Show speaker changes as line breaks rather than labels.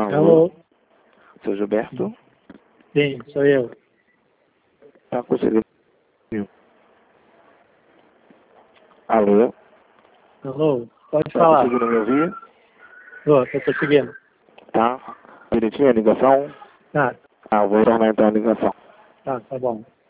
Alô?
Alô? Seu Gilberto?
Sim, sou eu.
Tá conseguindo? Alô?
Alô? Pode
Tá
falar.
conseguindo me ouvir?
Tô conseguindo.
Tá? Direitinho a ligação?
Tá,
Ah, vou tornar então a ligação.
tá bom.